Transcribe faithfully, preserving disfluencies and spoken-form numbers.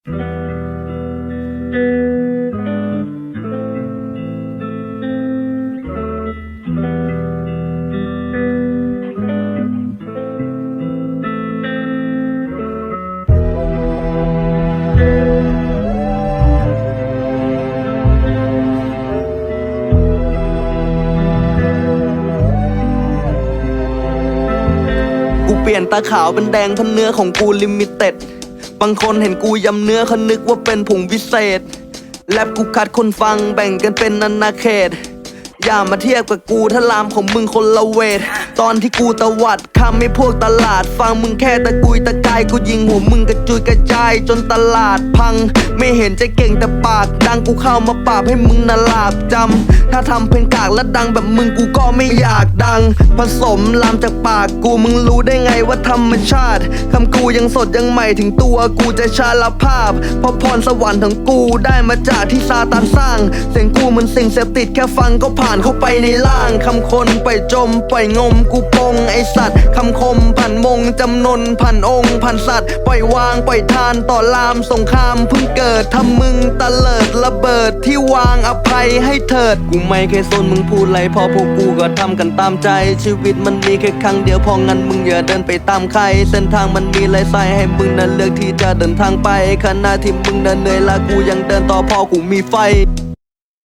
กูเปลี่ยนตาขาวเป็นแดงเพราะเนื้อของกูลิมิเต็ดบางคนเห็นกูยำเนื้อเขานึกว่าเป็นผงวิเศษแรปกูคัดคนฟังแบ่งกันเป็นนานาเขตอย่ามาเทียบกับกูถ้าลามของมึงคนละเวทตอนที่กูตะวัดคำไม่พวกตลาดฟังมึงแค่ตะกุยตะกายกูยิงหัวมึงกระจุยกระจายจนตลาดพังไม่เห็นจะเก่งแต่ปากดังกูเข้ามาปราบให้มึงน่าหลาบจำถ้าทำเพลงกากและดังแบบมึงกูก็ไม่อยากดังผสมลามจากปากกูมึงรู้ได้ไงว่าธรรมชาติคำกูยังสดยังใหม่ถึงตัวกูจะชาลภาพเพราะพรสวรรค์ของกูได้มาจากที่ซาตานสร้างเสียงกูมันสิ่งเสพติดแค่ฟังก็ผ่านเข้าไปในล่างคำคนไปจมปล่อยงมกูปงไอสัตว์คำคมผ่านมงจำนนผ่านองค์ผ่านสัตว์ปล่อยวางปล่อยทานต่อลามสงครามเพิ่งเกิดทำมึงตะเลิดระเบิดที่วางอภัยให้เถิดกูไม่เคยสนมึงพูดไรพอพวกกูก็ทำกันตามใจชีวิตมันมีแค่ครั้งเดียวพองั้นมึงอย่าเดินไปตามใครเส้นทางมันมีหลายสายให้มึงนั้นเลือกที่จะเดินทางไปขณะที่มึงนั้นเหนื่อยละกูยังเดินต่อพอกูมีไฟ